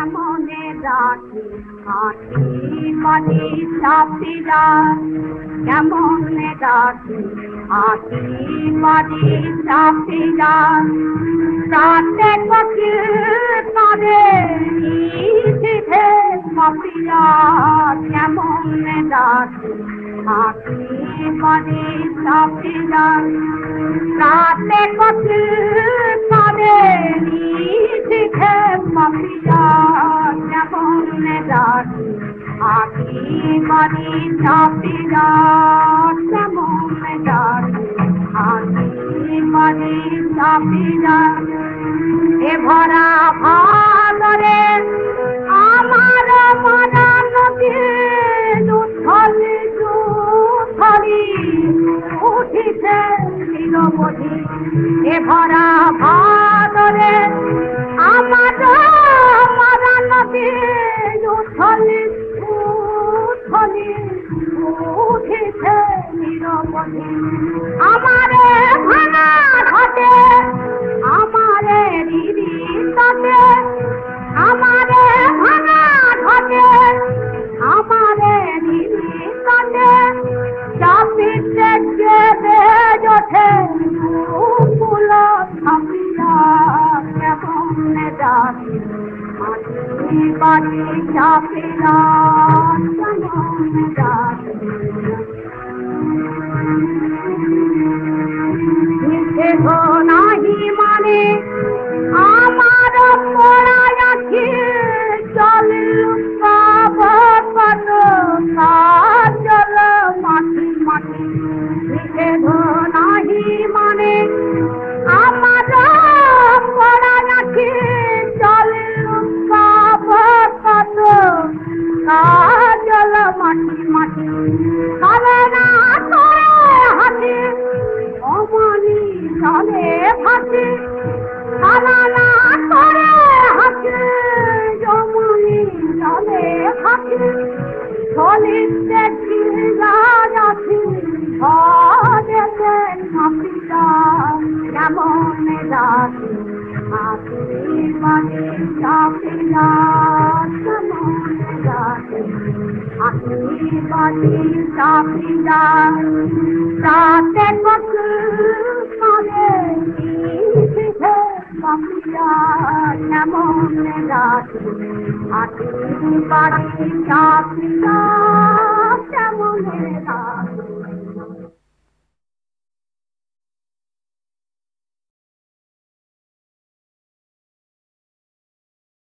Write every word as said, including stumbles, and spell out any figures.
কেমনে ডাকি আঁটি বাড়ি চাপিরা কেমনে ডাকি আঁটি বাড়ি চাপিরা রাতে পাখি তারে নিশিথে পাপিরা কেমনে ডাকি আঁটি বাড়ি চাপিরা রাতে পাখি তারে নিশিথে পাপিরা কেমনে ডাকি আঁটি বাড়ি চাপিরা কেমনে ডাকি আঁটি বাড়ি চাপিরা এ ভরা ভাদরে আমার মরা নদী দুধলি দুধলি উঠিছে নিরবধি এ ভরা ভাদরে আমার মরা নদী দুধলি দুধলি উঠিছে নিরবধি আমারে ভাঙা ঘটে আমারে দিদি তাতে আমারে ভাঙা ঘটে আমারে দিদি তাতে চাপিতে গেলে যথে ফুল থামিয়া কেমনে ডাকি আঁটি বাড়ি চাপিরা কেমনে ডাকি নাহি মানে আমার পড়া রাখি জল জল মাটি মাটি নাহি মানে আমার পড়া রাখি জল জল মাটি মাটি তবে না তোরে হাতি অমানি চলে ফাঁসি কানা করে হাসি জমনি চলে ফাঁসি চলিতে যাচ্ছি ঘরেতে নাপিতা কেমনে ডাকি আঁটি বাড়ি চাপিরা কেমনে ডাকি আঁটি বাড়ি চাপিরা রাতে পক্ষী কানে নিশিথে পাপিরা কেমনে ডাকি আঁটি বাড়ি চাপিরা কেমনে ডাকি।